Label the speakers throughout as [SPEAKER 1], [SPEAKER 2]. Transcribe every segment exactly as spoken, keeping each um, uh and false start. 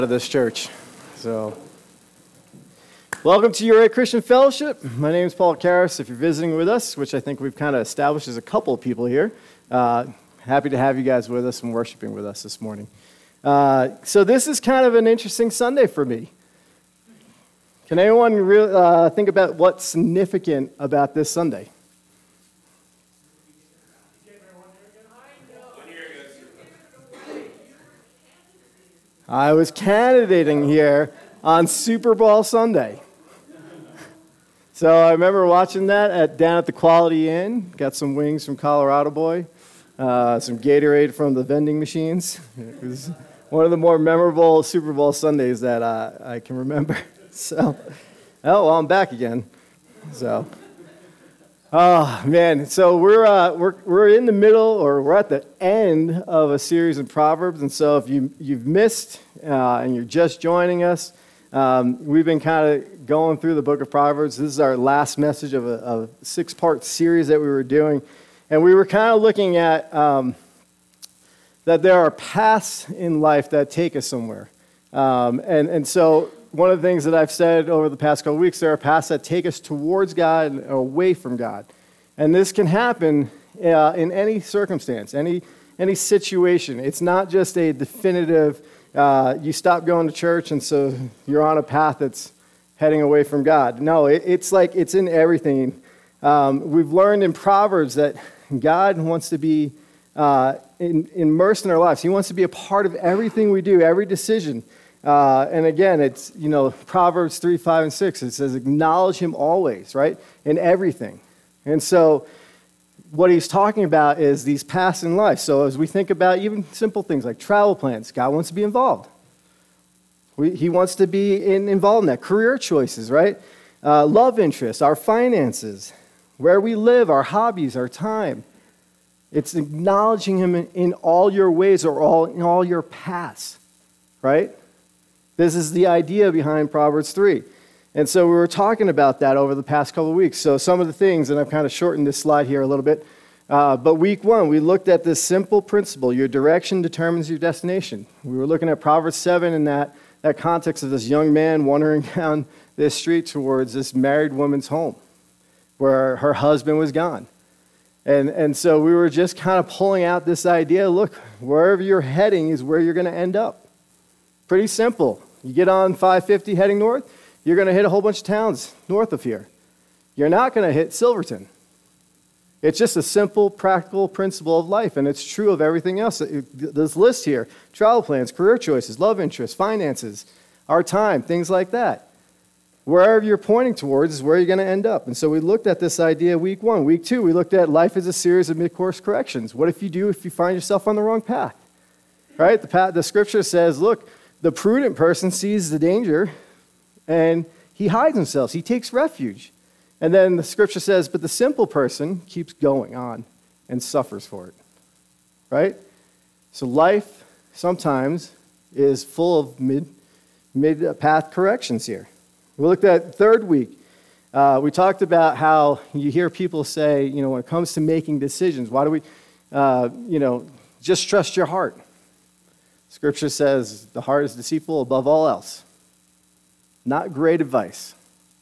[SPEAKER 1] Of this church. So, welcome to Your Christian Fellowship. My name is Paul Karras. If you're visiting with us, which I think we've kind of established as a couple of people here, uh, happy to have you guys with us and worshiping with us this morning. Uh, so this is kind of an interesting Sunday for me. Can anyone re- uh, think about what's significant about this Sunday? I was candidating here on Super Bowl Sunday. So I remember watching that at down at the Quality Inn. Got some wings from Colorado Boy, uh, some Gatorade from the vending machines. It was one of the more memorable Super Bowl Sundays that uh, I can remember. So, oh, well, I'm back again. So, oh man, so we're uh, we're we're in the middle, or we're at the end of a series in Proverbs, and so if you you've missed uh, and you're just joining us, um, we've been kind of going through the book of Proverbs. This is our last message of a, a six-part series that we were doing, and we were kind of looking at um, that there are paths in life that take us somewhere, um, and and so. One of the things that I've said over the past couple of weeks, there are paths that take us towards God and away from God. And this can happen uh, in any circumstance, any any situation. It's not just a definitive, uh, you stop going to church and so you're on a path that's heading away from God. No, it, it's like it's in everything. Um, we've learned in Proverbs that God wants to be uh, in, immersed in our lives. He wants to be a part of everything we do, every decision. Uh, and again, it's, you know, Proverbs three, five, and six. It says, acknowledge him always, right, in everything. And so what he's talking about is these paths in life. So as we think about even simple things like travel plans, God wants to be involved. We, he wants to be in, involved in that. Career choices, right? Uh, love interests, our finances, where we live, our hobbies, our time. It's acknowledging him in, in all your ways or all in all your paths, right? This is the idea behind Proverbs three. And so we were talking about that over the past couple of weeks. So some of the things, and I've kind of shortened this slide here a little bit, uh, but week one, we looked at this simple principle: your direction determines your destination. We were looking at Proverbs seven in that, that context of this young man wandering down this street towards this married woman's home where her husband was gone. And, and so we were just kind of pulling out this idea, look, wherever you're heading is where you're going to end up. Pretty simple. You get on five fifty heading north, you're going to hit a whole bunch of towns north of here. You're not going to hit Silverton. It's just a simple, practical principle of life, and it's true of everything else. This list here: travel plans, career choices, love interests, finances, our time, things like that. Wherever you're pointing towards is where you're going to end up. And so we looked at this idea week one. Week two, we looked at life as a series of mid-course corrections. What if you do if you find yourself on the wrong path? Right? The, path, the scripture says, look, the prudent person sees the danger, and he hides himself. He takes refuge. And then the scripture says, but the simple person keeps going on and suffers for it. Right? So life sometimes is full of mid, mid-path corrections here. We looked at third week. Uh, we talked about how you hear people say, you know, when it comes to making decisions, why do we, uh, you know, just trust your heart? Scripture says the heart is deceitful above all else. Not great advice.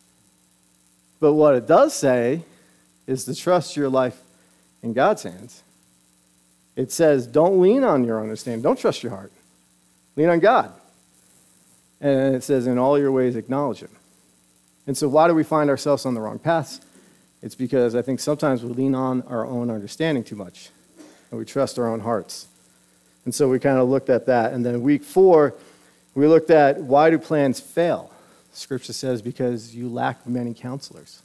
[SPEAKER 1] But what it does say is to trust your life in God's hands. It says don't lean on your understanding. Don't trust your heart. Lean on God. And it says in all your ways acknowledge him. And so why do we find ourselves on the wrong paths? It's because I think sometimes we lean on our own understanding too much. And we trust our own hearts. And so we kind of looked at that. And then week four, we looked at why do plans fail? Scripture says because you lack many counselors.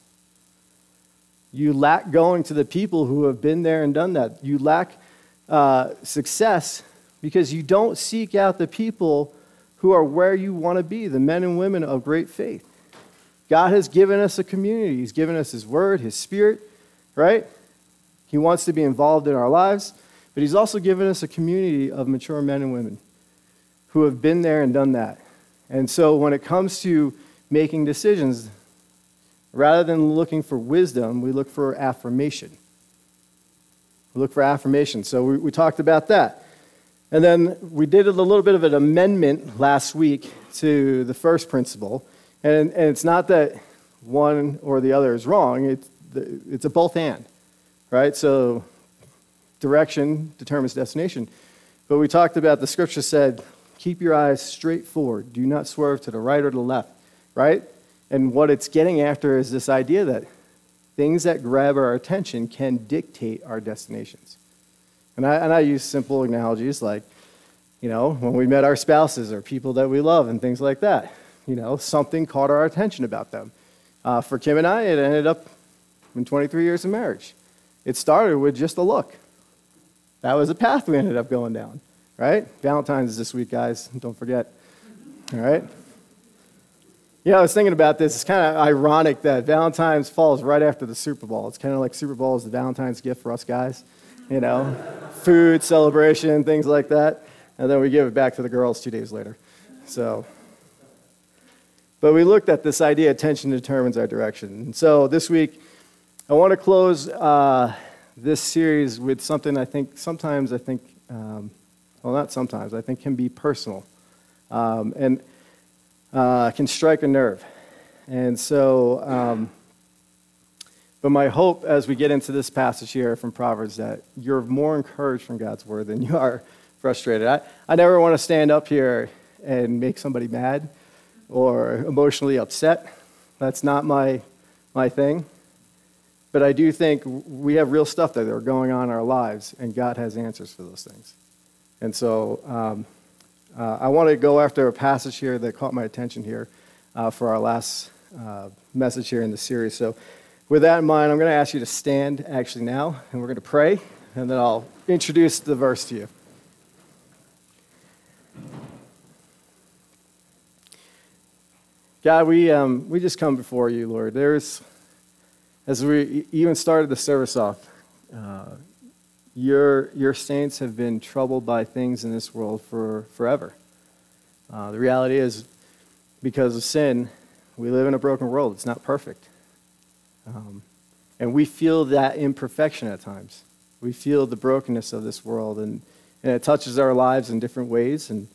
[SPEAKER 1] You lack going to the people who have been there and done that. You lack uh, success because you don't seek out the people who are where you want to be, the men and women of great faith. God has given us a community. He's given us his word, his spirit, right? He wants to be involved in our lives. But he's also given us a community of mature men and women who have been there and done that. And so when it comes to making decisions, rather than looking for wisdom, we look for affirmation. We look for affirmation. So we, we talked about that. And then we did a little bit of an amendment last week to the first principle. And, and it's not that one or the other is wrong. It's, it's a both and, right? So direction determines destination. But we talked about, the scripture said, keep your eyes straight forward. Do not swerve to the right or the left, right? And what it's getting after is this idea that things that grab our attention can dictate our destinations. And I, and I use simple analogies like, you know, when we met our spouses or people that we love and things like that. You know, something caught our attention about them. Uh, for Kim and I, it ended up in twenty-three years of marriage. It started with just a look. That was a path we ended up going down, right? Valentine's is this week, guys. Don't forget, all right? Yeah, I was thinking about this. It's kind of ironic that Valentine's falls right after the Super Bowl. It's kind of like Super Bowl is the Valentine's gift for us guys, you know, food, celebration, things like that. And then we give it back to the girls two days later. So, but we looked at this idea, attention determines our direction. And so this week, I want to close uh, this series with something I think sometimes I think, um, well, not sometimes, I think can be personal um, and uh, can strike a nerve. And so, um, but my hope as we get into this passage here from Proverbs that you're more encouraged from God's word than you are frustrated. I, I never want to stand up here and make somebody mad or emotionally upset. That's not my my thing. But I do think we have real stuff that are going on in our lives, and God has answers for those things. And so um, uh, I want to go after a passage here that caught my attention here uh, for our last uh, message here in the series. So with that in mind, I'm going to ask you to stand actually now, and we're going to pray, and then I'll introduce the verse to you. God, we um, we just come before you, Lord. There's, as we even started the service off, uh, your your saints have been troubled by things in this world for forever. Uh, the reality is, because of sin, we live in a broken world. It's not perfect, um, and we feel that imperfection at times. We feel the brokenness of this world, and and it touches our lives in different ways, and.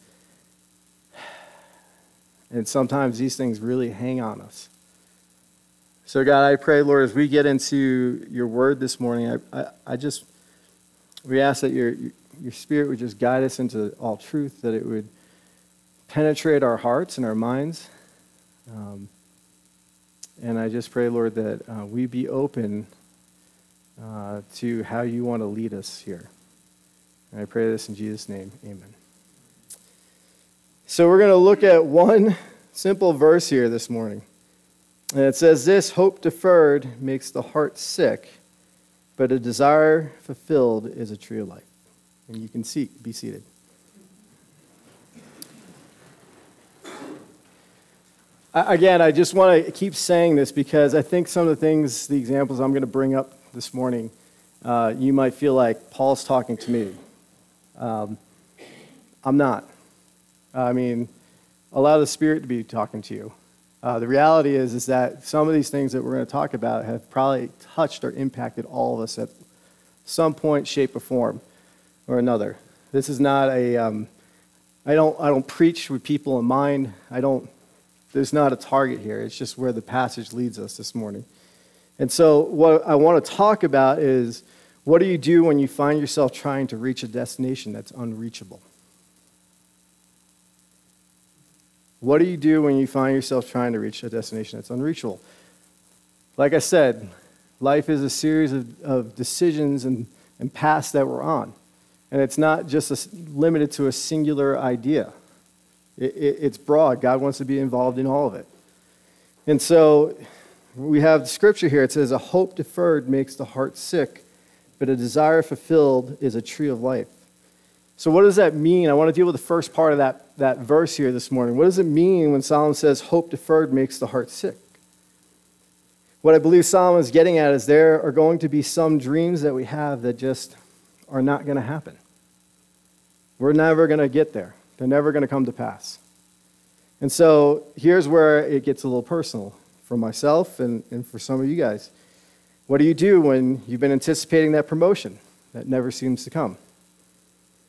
[SPEAKER 1] And sometimes these things really hang on us. So God, I pray, Lord, as we get into your word this morning, I, I, I just, we ask that your, your spirit would just guide us into all truth, that it would penetrate our hearts and our minds. Um, and I just pray, Lord, that uh, we be open uh, to how you want to lead us here. And I pray this in Jesus' name, amen. So we're going to look at one simple verse here this morning. And it says this, hope deferred makes the heart sick, but a desire fulfilled is a tree of life. And you can see, be seated. Again, I just want to keep saying this because I think some of the things, the examples I'm going to bring up this morning, uh, you might feel like Paul's talking to me. Um, I'm not. I mean, allow the Spirit to be talking to you. Uh, the reality is, is that some of these things that we're going to talk about have probably touched or impacted all of us at some point, shape, or form, or another. This is not a. Um, I don't. I don't preach with people in mind. I don't. There's not a target here. It's just where the passage leads us this morning. And so, what I want to talk about is, what do you do when you find yourself trying to reach a destination that's unreachable? What do you do when you find yourself trying to reach a destination that's unreachable? Like I said, life is a series of, of decisions and, and paths that we're on. And it's not just a, limited to a singular idea. It, it, it's broad. God wants to be involved in all of it. And so we have the scripture here. It says, a hope deferred makes the heart sick, but a desire fulfilled is a tree of life. So what does that mean? I want to deal with the first part of that, that verse here this morning. What does it mean when Solomon says, hope deferred makes the heart sick? What I believe Solomon is getting at is there are going to be some dreams that we have that just are not going to happen. We're never going to get there. They're never going to come to pass. And so here's where it gets a little personal for myself and, and for some of you guys. What do you do when you've been anticipating that promotion that never seems to come?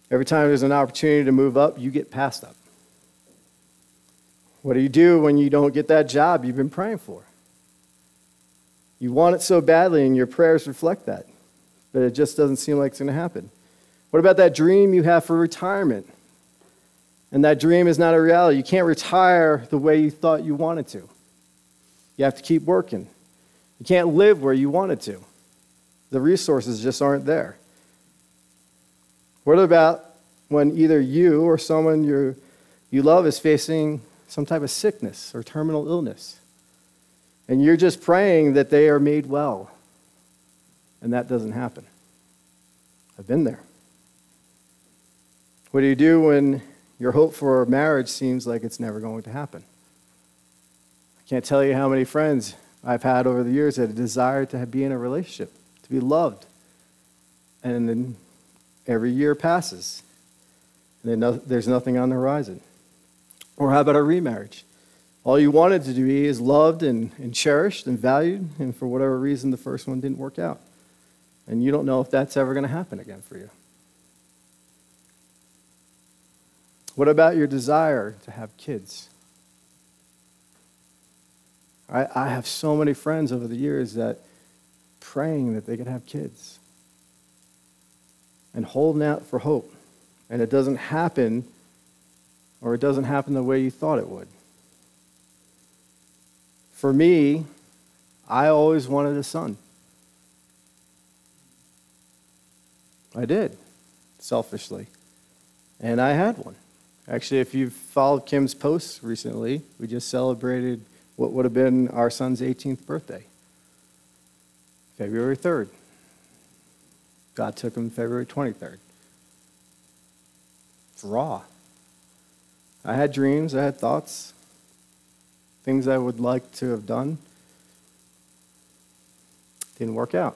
[SPEAKER 1] Every time there's an opportunity to move up, you get passed up. What do you do when you don't get that job you've been praying for? You want it so badly, and your prayers reflect that, but it just doesn't seem like it's going to happen. What about that dream you have for retirement? And that dream is not a reality. You can't retire the way you thought you wanted to. You have to keep working. You can't live where you wanted to. The resources just aren't there. What about when either you or someone you you love is facing some type of sickness or terminal illness, and you're just praying that they are made well, and that doesn't happen? I've been there. What do you do when your hope for marriage seems like it's never going to happen? I can't tell you how many friends I've had over the years that have desired to be in a relationship, to be loved. And then every year passes, and then no, there's nothing on the horizon. Or how about a remarriage? All you wanted to be is loved and, and cherished and valued, and for whatever reason, the first one didn't work out. And you don't know if that's ever going to happen again for you. What about your desire to have kids? I, I have so many friends over the years that praying that they could have kids and holding out for hope, and it doesn't happen, or it doesn't happen the way you thought it would. For me, I always wanted a son. I did, selfishly, and I had one. Actually, if you've followed Kim's posts recently, we just celebrated what would have been our son's eighteenth birthday, February third. God took him February twenty-third. It's raw. I had dreams, I had thoughts, things I would like to have done. Didn't work out.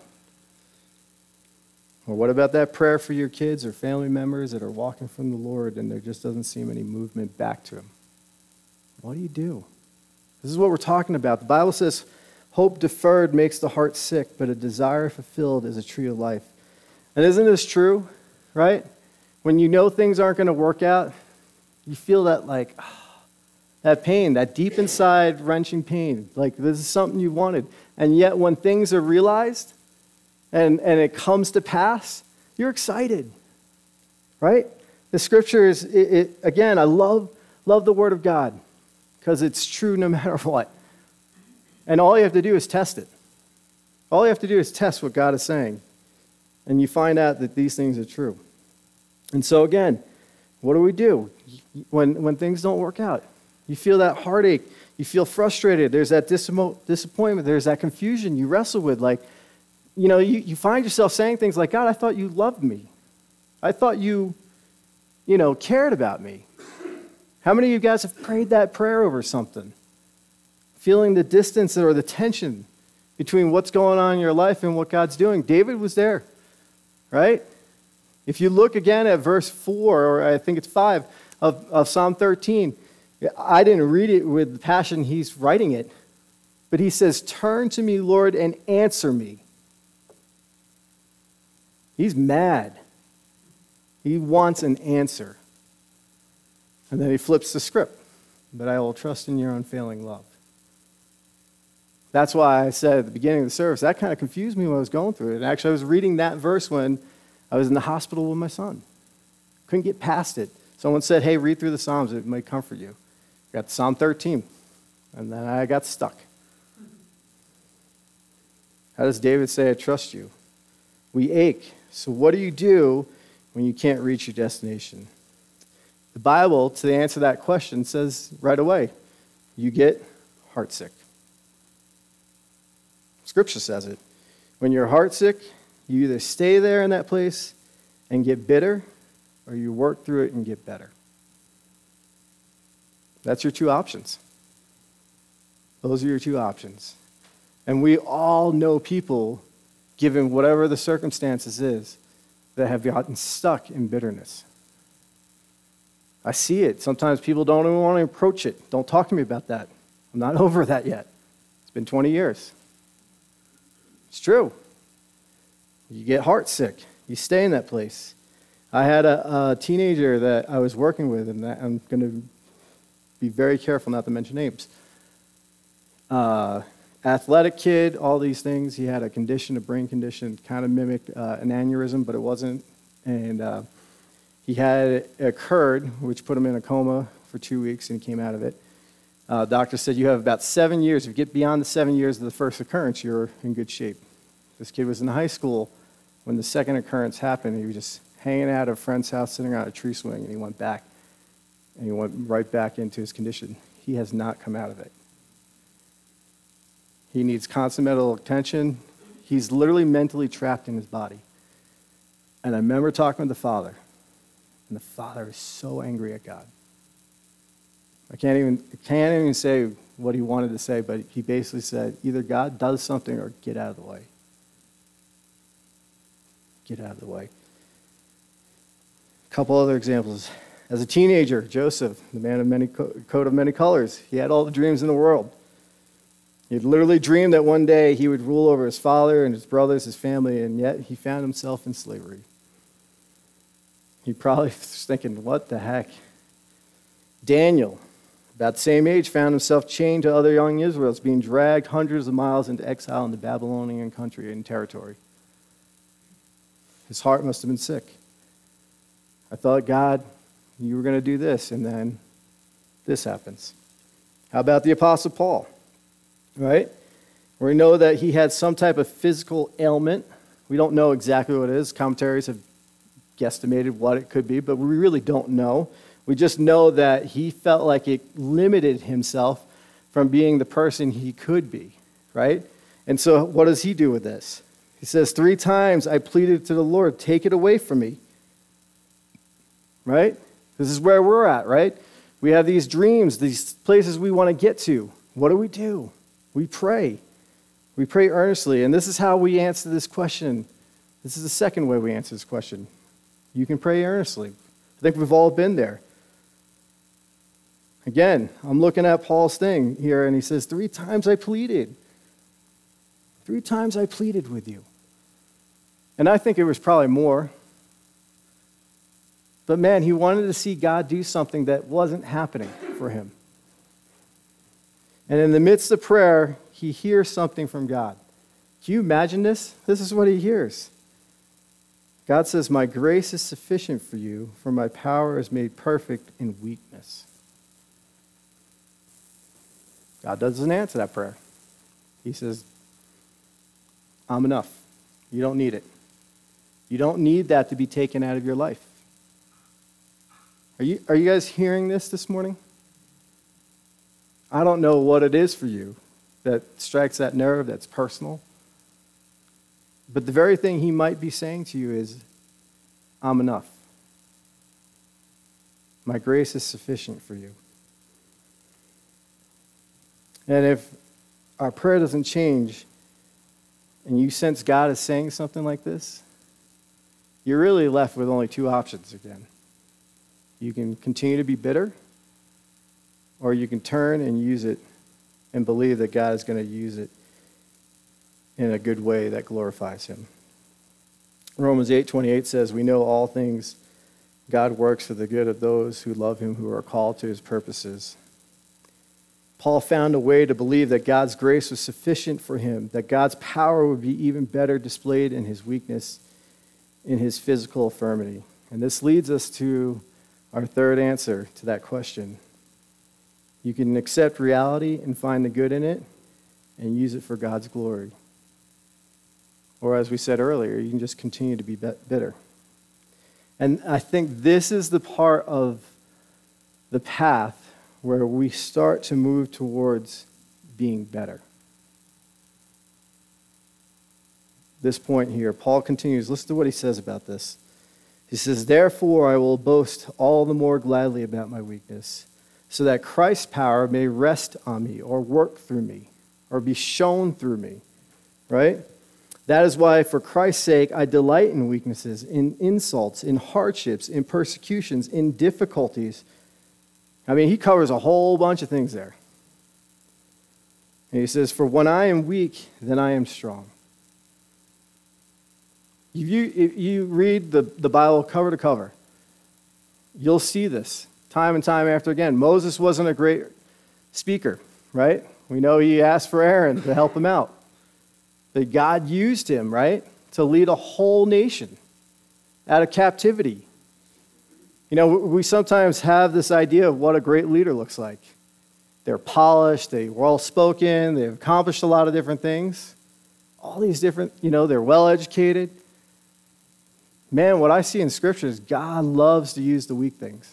[SPEAKER 1] Or what about that prayer for your kids or family members that are walking from the Lord and there just doesn't seem any movement back to Him? What do you do? This is what we're talking about. The Bible says, hope deferred makes the heart sick, but a desire fulfilled is a tree of life. And isn't this true, right? When you know things aren't going to work out, you feel that like, oh, that pain, that deep inside wrenching pain. Like this is something you wanted. And yet when things are realized and, and it comes to pass, you're excited, right? The scripture is, it, it, again, I love, love the Word of God because it's true no matter what. And all you have to do is test it. All you have to do is test what God is saying. And you find out that these things are true. And so again, what do we do when, when things don't work out? You feel that heartache. You feel frustrated. There's that disamo- disappointment. There's that confusion you wrestle with. Like, you know, you, you find yourself saying things like, God, I thought you loved me. I thought you, you know, cared about me. How many of you guys have prayed that prayer over something? Feeling the distance or the tension between what's going on in your life and what God's doing. David was there, right? If you look again at verse four, or I think it's five, of, of Psalm thirteen, I didn't read it with the passion he's writing it, but he says, turn to me, Lord, and answer me. He's mad. He wants an answer. And then he flips the script, but I will trust in your unfailing love. That's why I said at the beginning of the service, that kind of confused me when I was going through it. And actually, I was reading that verse when I was in the hospital with my son. Couldn't get past it. Someone said, hey, read through the Psalms. It might comfort you. Got to Psalm thirteen, and then I got stuck. How does David say, I trust you? We ache. So what do you do when you can't reach your destination? The Bible, to answer that question, says right away, you get heartsick. Scripture says it. When you're heartsick, you either stay there in that place and get bitter, or you work through it and get better. That's your two options. Those are your two options. And we all know people, given whatever the circumstances is, that have gotten stuck in bitterness. I see it. Sometimes people don't even want to approach it. Don't talk to me about that. I'm not over that yet. It's been twenty years. It's true. You get heartsick. You stay in that place. I had a, a teenager that I was working with, and that, I'm going to be very careful not to mention names. Uh, athletic kid, all these things. He had a condition, a brain condition, kind of mimicked uh, an aneurysm, but it wasn't. And uh, he had it occurred, which put him in a coma for two weeks, and he came out of it. Uh, doctor said, you have about seven years. If you get beyond the seven years of the first occurrence, you're in good shape. This kid was in high school when the second occurrence happened. He was just hanging out at a friend's house, sitting on a tree swing, and he went back. And he went right back into his condition. He has not come out of it. He needs constant medical attention. He's literally mentally trapped in his body. And I remember talking with the father, and the father is so angry at God. I can't even can't even say what he wanted to say, but he basically said, either God does something or get out of the way. Get out of the way. A couple other examples. As a teenager, Joseph, the man of many co- coat of many colors, he had all the dreams in the world. He had literally dreamed that one day he would rule over his father and his brothers, his family, and yet he found himself in slavery. He probably was thinking, what the heck? Daniel, about the same age, found himself chained to other young Israelites, being dragged hundreds of miles into exile in the Babylonian country and territory. His heart must have been sick. I thought, God, you were going to do this, and then this happens. How about the Apostle Paul? Right? We know that he had some type of physical ailment. We don't know exactly what it is. Commentaries have guesstimated what it could be, but we really don't know. We just know that he felt like it limited himself from being the person he could be, right? And so what does he do with this? He says, three times I pleaded to the Lord, take it away from me. Right? This is where we're at, right? We have these dreams, these places we want to get to. What do we do? We pray. We pray earnestly. And this is how we answer this question. This is the second way we answer this question. You can pray earnestly. I think we've all been there. Again, I'm looking at Paul's thing here, and he says, three times I pleaded. Three times I pleaded with you. And I think it was probably more. But man, he wanted to see God do something that wasn't happening for him. And in the midst of prayer, he hears something from God. Can you imagine this? This is what he hears. God says, my grace is sufficient for you, for my power is made perfect in weakness. God doesn't answer that prayer. He says, I'm enough. You don't need it. You don't need that to be taken out of your life. Are you, are you guys hearing this this morning? I don't know what it is for you that strikes that nerve, that's personal. But the very thing he might be saying to you is, I'm enough. My grace is sufficient for you. And if our prayer doesn't change, and you sense God is saying something like this, you're really left with only two options again. You can continue to be bitter, or you can turn and use it and believe that God is going to use it in a good way that glorifies him. Romans eight twenty-eight says, we know all things God works for the good of those who love him, who are called to his purposes. Paul found a way to believe that God's grace was sufficient for him, that God's power would be even better displayed in his weakness, in his physical infirmity. And this leads us to our third answer to that question. You can accept reality and find the good in it and use it for God's glory. Or as we said earlier, you can just continue to be bitter. And I think this is the part of the path where we start to move towards being better. This point here, Paul continues. Listen to what he says about this. He says, therefore I will boast all the more gladly about my weakness, so that Christ's power may rest on me, or work through me, or be shown through me. Right? That is why, for Christ's sake, I delight in weaknesses, in insults, in hardships, in persecutions, in difficulties. I mean, he covers a whole bunch of things there. And he says, for when I am weak, then I am strong. If you, if you read the, the Bible cover to cover, you'll see this time and time after again. Moses wasn't a great speaker, right? We know he asked for Aaron to help him out. But God used him, right, to lead a whole nation out of captivity. You know, we sometimes have this idea of what a great leader looks like. They're polished, they're well-spoken, they've accomplished a lot of different things. All these different, you know, they're well-educated. Man, what I see in Scripture is God loves to use the weak things.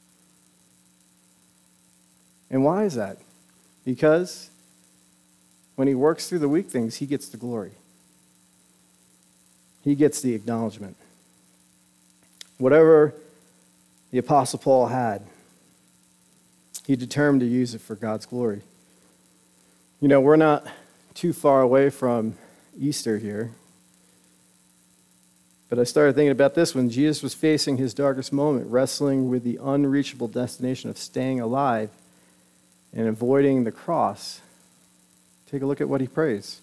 [SPEAKER 1] And why is that? Because when he works through the weak things, he gets the glory. He gets the acknowledgement. Whatever the Apostle Paul had, he determined to use it for God's glory. You know, we're not too far away from Easter here. But I started thinking about this when Jesus was facing his darkest moment, wrestling with the unreachable destination of staying alive and avoiding the cross. Take a look at what he prays.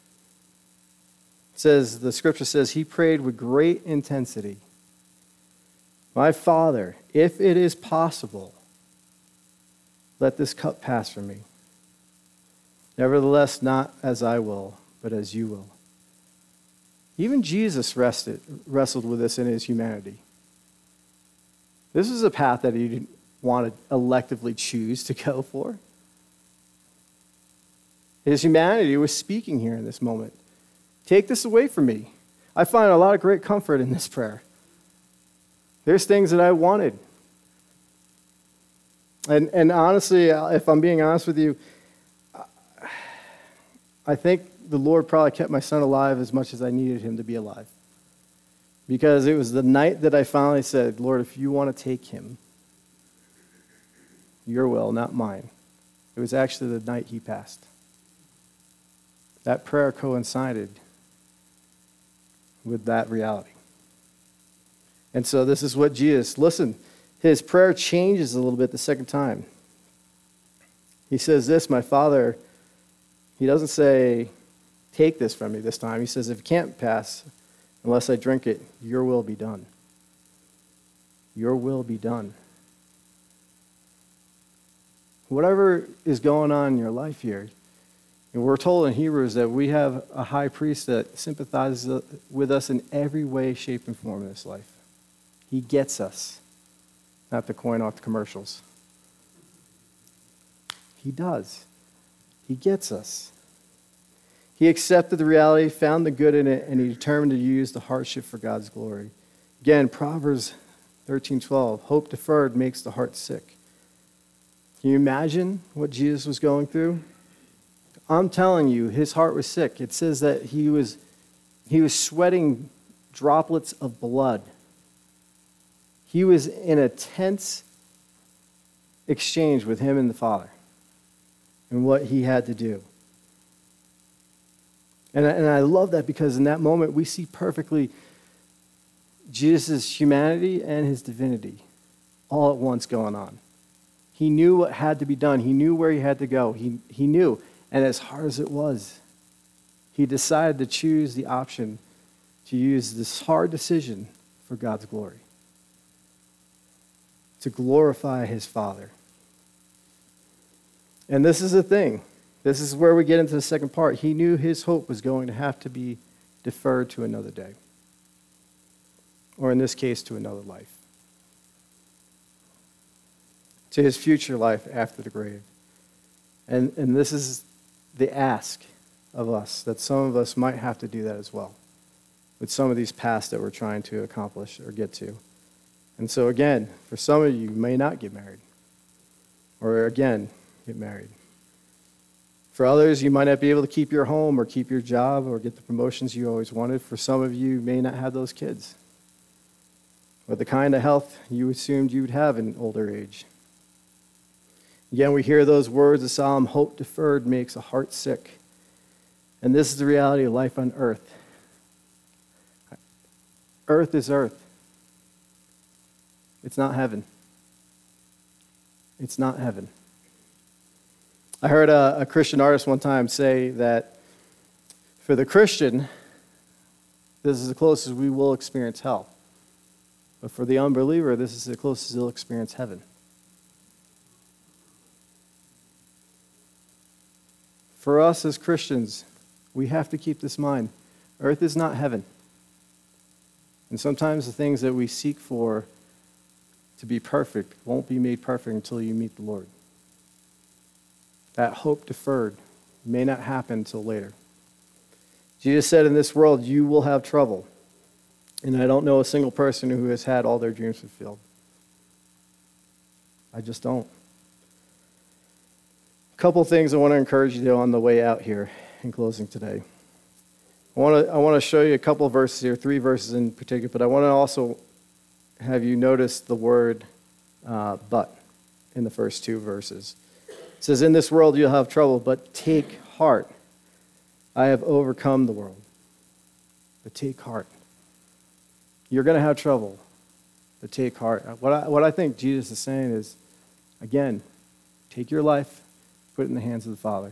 [SPEAKER 1] It says, the scripture says, he prayed with great intensity. My Father, if it is possible, let this cup pass from me. Nevertheless, not as I will, but as you will. Even Jesus rested, wrestled with this in his humanity. This is a path that he didn't want to electively choose to go for. His humanity was speaking here in this moment. Take this away from me. I find a lot of great comfort in this prayer. There's things that I wanted. And, and honestly, if I'm being honest with you, I think the Lord probably kept my son alive as much as I needed him to be alive. Because it was the night that I finally said, Lord, if you want to take him, your will, not mine. It was actually the night he passed. That prayer coincided with that reality. And so this is what Jesus, listen, his prayer changes a little bit the second time. He says this, my Father, he doesn't say, take this from me this time. He says, if it can't pass unless I drink it, your will be done. Your will be done. Whatever is going on in your life here, and we're told in Hebrews that we have a high priest that sympathizes with us in every way, shape, and form in this life. He gets us. Not to coin off the commercials. He does. He gets us. He accepted the reality, found the good in it, and he determined to use the hardship for God's glory. Again, Proverbs thirteen twelve, hope deferred makes the heart sick. Can you imagine what Jesus was going through? I'm telling you, his heart was sick. It says that he was, he was sweating droplets of blood. He was in a tense exchange with him and the Father and what he had to do. And I, and I love that because in that moment we see perfectly Jesus' humanity and his divinity all at once going on. He knew what had to be done. He knew where he had to go. He, he knew. And as hard as it was, he decided to choose the option to use this hard decision for God's glory, to glorify his Father. And this is the thing. This is where we get into the second part. He knew his hope was going to have to be deferred to another day, or in this case, to another life, to his future life after the grave. And, and this is the ask of us, that some of us might have to do that as well with some of these paths that we're trying to accomplish or get to. And so again, for some of you, you may not get married, or again, get married. For others, you might not be able to keep your home or keep your job or get the promotions you always wanted. For some of you, you may not have those kids or the kind of health you assumed you would have in older age. Again, we hear those words of Psalm, hope deferred makes a heart sick. And this is the reality of life on earth. Earth is earth. It's not heaven. It's not heaven. I heard a, a Christian artist one time say that for the Christian, This is the closest we will experience hell. But for the unbeliever, this is the closest they'll experience heaven. For us as Christians, we have to keep this in mind. Earth is not heaven. And sometimes the things that we seek for to be perfect won't be made perfect until you meet the Lord. That hope deferred may not happen until later. Jesus said, in this world you will have trouble. And I don't know a single person who has had all their dreams fulfilled. I just don't. A couple things I want to encourage you to do on the way out here in closing today. I want to I want to show you a couple of verses here, three verses in particular, but I want to also have you notice the word uh, but in the first two verses. It says, in this world you'll have trouble, but take heart. I have overcome the world. But take heart. You're going to have trouble, but take heart. What I, what I think Jesus is saying is, again, take your life, put it in the hands of the Father.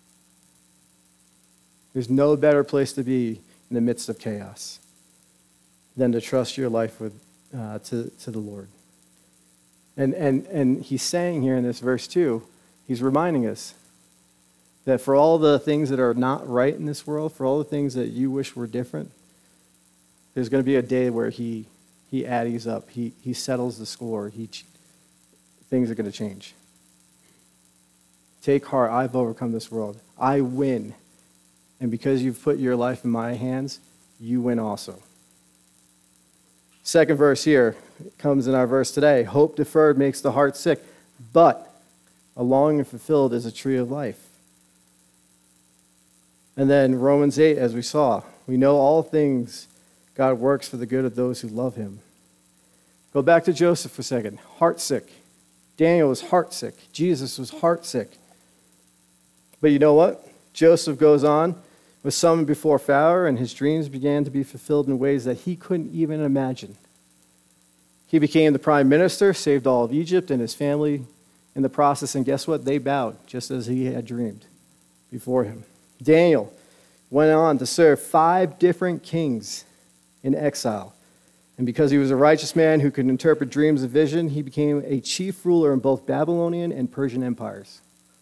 [SPEAKER 1] There's no better place to be in the midst of chaos than to trust your life with, uh, to, to the Lord. And, and, and he's saying here in this verse too, he's reminding us that for all the things that are not right in this world, for all the things that you wish were different, there's going to be a day where he he addies up, he he settles the score, he things are going to change. Take heart, I've overcome this world. I win. And because you've put your life in my hands, you win also. Second verse here comes in our verse today. Hope deferred makes the heart sick, but a longing fulfilled is a tree of life. And then Romans eight, as we saw, we know all things God works for the good of those who love him. Go back to Joseph for a second. Heart sick. Daniel was heart sick. Jesus was heart sick. But you know what? Joseph goes on, was summoned before Pharaoh, and his dreams began to be fulfilled in ways that he couldn't even imagine. He became the prime minister, saved all of Egypt and his family in the process, and guess what? They bowed, just as he had dreamed before him. Daniel went on to serve five different kings in exile. And because he was a righteous man who could interpret dreams and vision, he became a chief ruler in both Babylonian and Persian empires.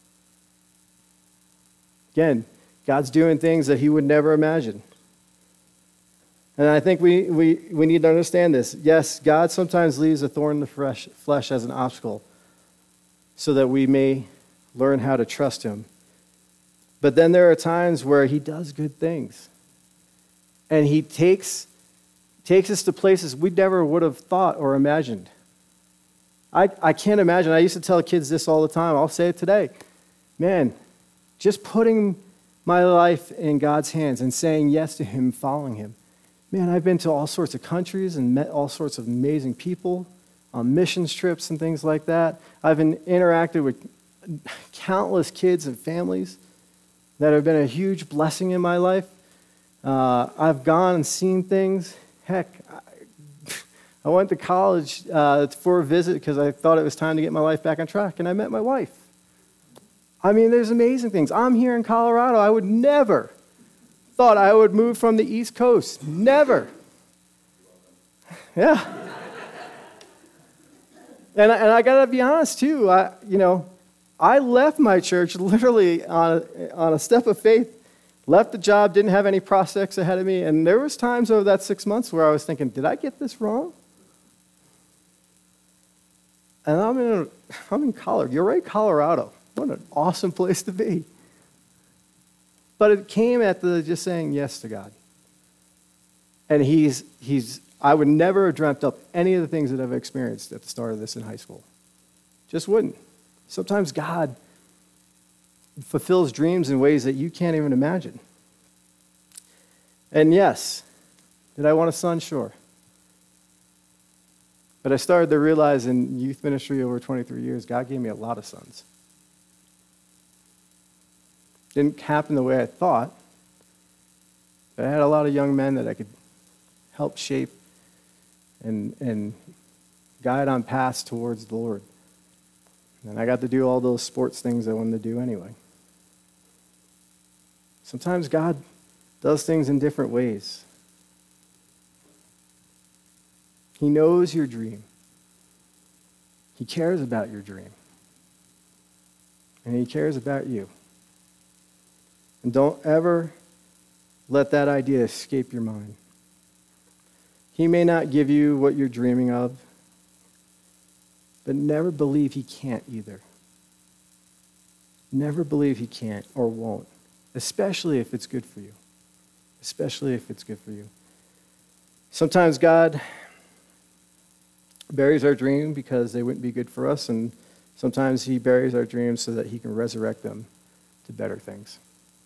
[SPEAKER 1] Again, God's doing things that he would never imagine. And I think we, we, we need to understand this. Yes, God sometimes leaves a thorn in the flesh, flesh as an obstacle so that we may learn how to trust him. But then there are times where he does good things. And he takes, takes us to places we never would have thought or imagined. I, I can't imagine. I used to tell kids this all the time. I'll say it today. Man, just putting my life in God's hands and saying yes to him, following him. Man, I've been to all sorts of countries and met all sorts of amazing people on missions trips and things like that. I've been interacted with countless kids and families that have been a huge blessing in my life. Uh, I've gone and seen things. Heck, I, I went to college uh, for a visit because I thought it was time to get my life back on track, and I met my wife. I mean, there's amazing things. I'm here in Colorado. I would never thought I would move from the East Coast. Never. Yeah. And I, and I got to be honest, too. I, you know, I left my church literally on a, on a step of faith, left the job, didn't have any prospects ahead of me, and there was times over that six months where I was thinking, did I get this wrong? And I'm in, I'm in Colorado. You're right, Colorado. What an awesome place to be. But it came at the just saying yes to God. And he's, he's, I would never have dreamt up any of the things that I've experienced at the start of this in high school. Just wouldn't. Sometimes God fulfills dreams in ways that you can't even imagine. And yes, did I want a son? Sure. But I started to realize in youth ministry over twenty-three years, God gave me a lot of sons. Didn't happen the way I thought, but I had a lot of young men that I could help shape and, and guide on paths towards the Lord. And I got to do all those sports things I wanted to do anyway. Sometimes God does things in different ways. He knows your dream. He cares about your dream. And he cares about you. And don't ever let that idea escape your mind. He may not give you what you're dreaming of, but never believe he can't either. Never believe he can't or won't, especially if it's good for you. Especially if it's good for you. Sometimes God buries our dream because they wouldn't be good for us, and sometimes he buries our dreams so that he can resurrect them to better things.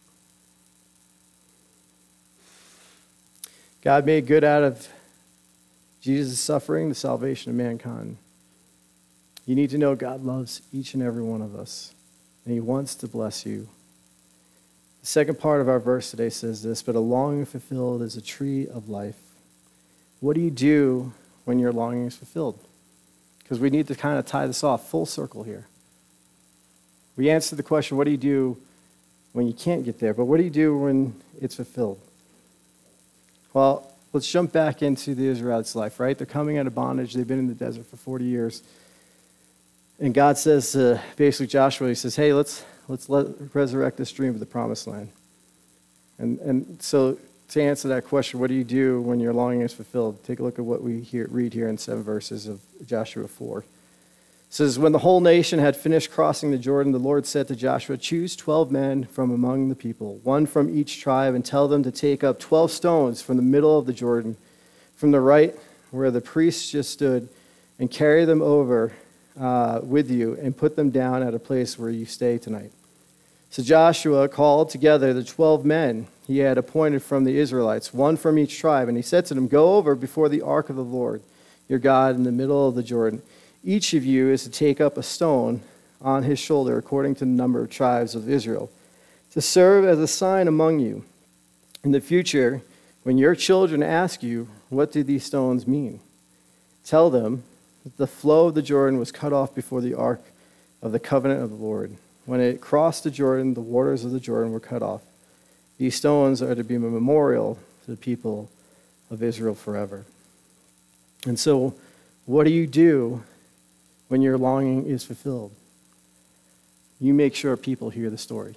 [SPEAKER 1] God made good out of Jesus' suffering the salvation of mankind. You need to know God loves each and every one of us, and he wants to bless you. The second part of our verse today says this, but a longing fulfilled is a tree of life. What do you do when your longing is fulfilled? Because we need to kind of tie this off full circle here. We answered the question, what do you do when you can't get there? But what do you do when it's fulfilled? Well, let's jump back into the Israelites' life, right? They're coming out of bondage. They've been in the desert for forty years. And God says to basically Joshua, he says, hey, let's let's let, resurrect this dream of the promised land. And and so to answer that question, what do you do when your longing is fulfilled? Take a look at what we hear, read here in seven verses of Joshua four. It says, when the whole nation had finished crossing the Jordan, the Lord said to Joshua, choose twelve men from among the people, one from each tribe, and tell them to take up twelve stones from the middle of the Jordan, from the right where the priests just stood, and carry them over uh, with you and put them down at a place where you stay tonight. So Joshua called together the twelve men he had appointed from the Israelites, one from each tribe, and he said to them, go over before the ark of the Lord, your God, in the middle of the Jordan. Each of you is to take up a stone on his shoulder according to the number of tribes of Israel, to serve as a sign among you. In the future, when your children ask you, what do these stones mean? Tell them that the flow of the Jordan was cut off before the ark of the covenant of the Lord. When it crossed the Jordan, the waters of the Jordan were cut off. These stones are to be a memorial to the people of Israel forever. And so, what do you do when your longing is fulfilled? You make sure people hear the story.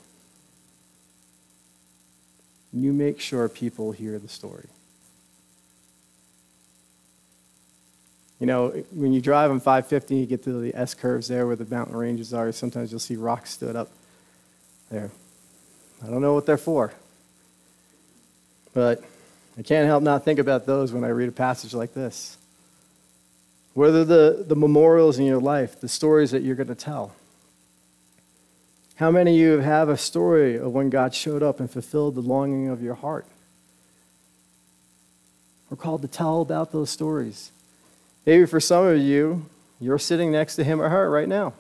[SPEAKER 1] You make sure people hear the story. You know, when you drive on five fifty, you get to the S-curves there where the mountain ranges are, sometimes you'll see rocks stood up there. I don't know what they're for, but I can't help not think about those when I read a passage like this. What are the, the memorials in your life, the stories that you're going to tell? How many of you have a story of when God showed up and fulfilled the longing of your heart? We're called to tell about those stories. Maybe for some of you, you're sitting next to him or her right now.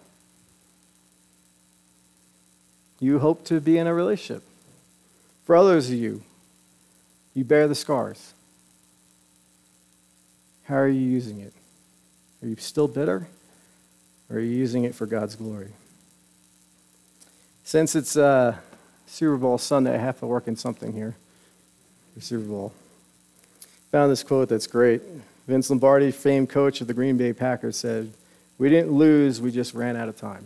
[SPEAKER 1] You hope to be in a relationship. For others of you, you bear the scars. How are you using it? Are you still bitter? Or are you using it for God's glory? Since it's uh, Super Bowl Sunday, I have to work in something here for Super Bowl. Found this quote that's great. Vince Lombardi, famed coach of the Green Bay Packers, said, "We didn't lose, we just ran out of time."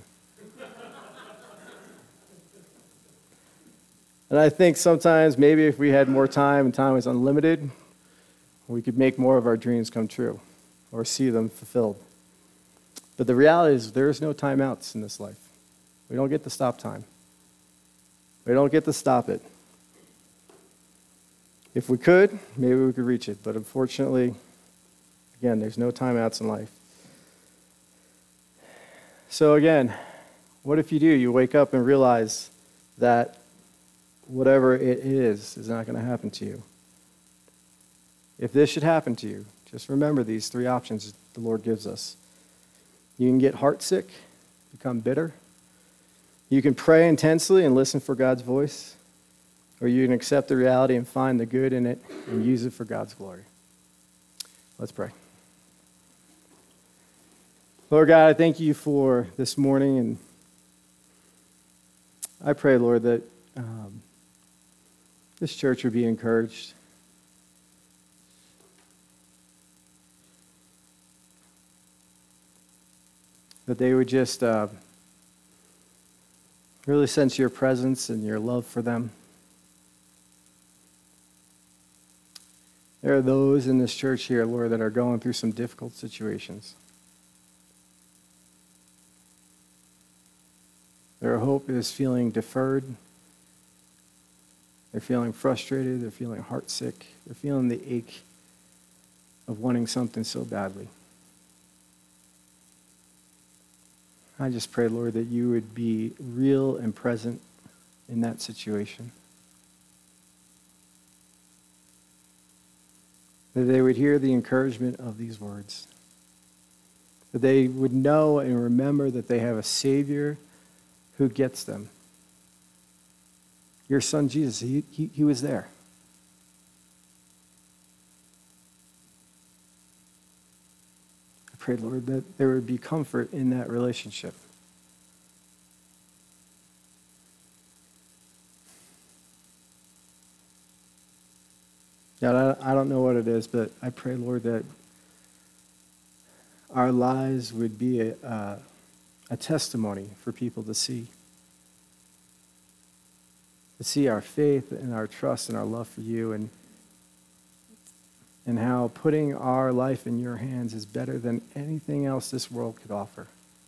[SPEAKER 1] And I think sometimes maybe if we had more time and time was unlimited, we could make more of our dreams come true or see them fulfilled. But the reality is there is no timeouts in this life. We don't get to stop time. We don't get to stop it. If we could, maybe we could reach it. But unfortunately, again, there's no timeouts in life. So again, what if you do? You wake up and realize that whatever it is is not going to happen to you. If this should happen to you, just remember these three options the Lord gives us. You can get heartsick, become bitter. You can pray intensely and listen for God's voice. Or you can accept the reality and find the good in it and use it for God's glory. Let's pray. Lord God, I thank you for this morning, and I pray, Lord, that um, this church would be encouraged. that they would just uh, really sense your presence and your love for them. There are those in this church here, Lord, that are going through some difficult situations. Their hope is feeling deferred. They're feeling frustrated. They're feeling heartsick. They're feeling the ache of wanting something so badly. I just pray, Lord, that you would be real and present in that situation. That they would hear the encouragement of these words. That they would know and remember that they have a Savior who gets them. Your son Jesus, he, he, he was there. I pray, Lord, that there would be comfort in that relationship. God, I, I don't know what it is, but I pray, Lord, that our lives would be a, uh, a testimony for people to see. To see our faith and our trust and our love for you, and, and how putting our life in your hands is better than anything else this world could offer.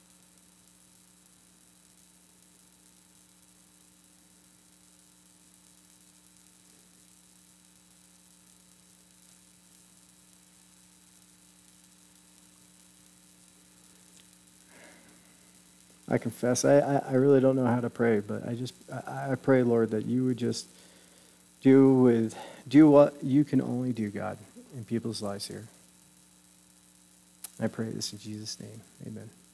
[SPEAKER 1] I confess, I, I, I really don't know how to pray, but I just, I, I pray, Lord, that you would just do with, do what you can only do, God, in people's lives here. I pray this in Jesus' name. Amen.